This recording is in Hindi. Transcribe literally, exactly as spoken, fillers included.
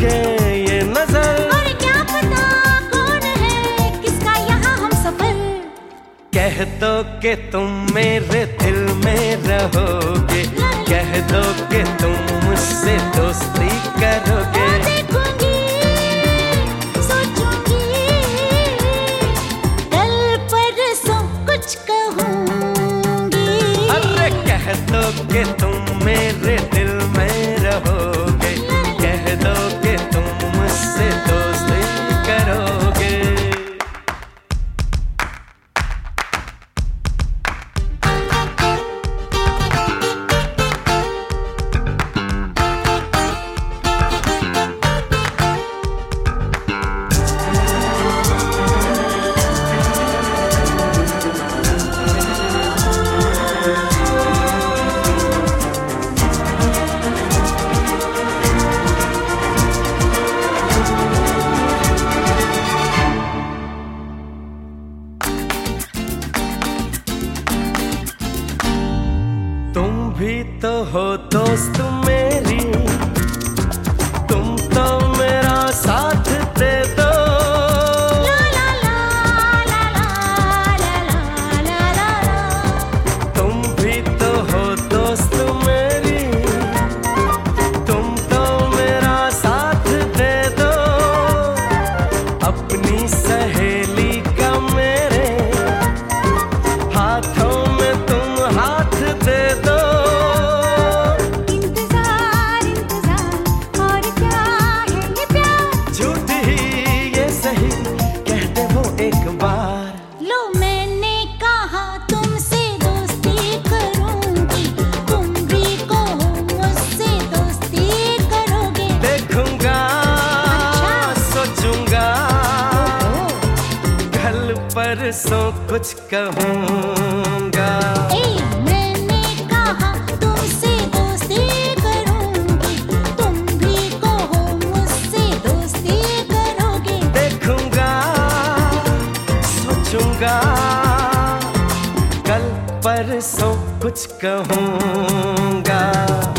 तुझे ये नजर, और क्या पता कौन है किसका यहाँ हम सफर। कह दो कि तुम मेरे दिल में रहोगे, कह दो कि तुम मुझसे दोस्ती करोगे। देखूंगी, सोचूंगी, कल परसों कुछ कहूंगी। अरे कह दो कि तुम मेरे दिल में रहोगे, कह दो कि तुम मुझसे दोस्ती करोगे। तुम भी तो हो दोस्त मेरी, तुम तो मेरा साथ दे दो। ला ला ला ला ला ला ला ला ला। तुम भी तो हो दोस्त मेरी, तुम तो मेरा साथ दे दो। अपनी सहेली का मेरे हाथों में तुम हाथ दे दो। इंतजार इंतजार और क्या है ये प्यार, झूठ ही ये सही कह दे वो एक बार। लो मैंने कहा तुमसे दोस्ती करूंगी, तुम भी कहो मुझसे दोस्ती करोगे। देखूंगा, सोचूंगा, कल परसों कुछ कहूंगा। ए, मैंने कहा तुमसे दोस्ती करूंगी, तुम भी कहो मुझसे दोस्ती करोगे। देखूंगा, सोचूंगा, कल परसों कुछ कहूंगा।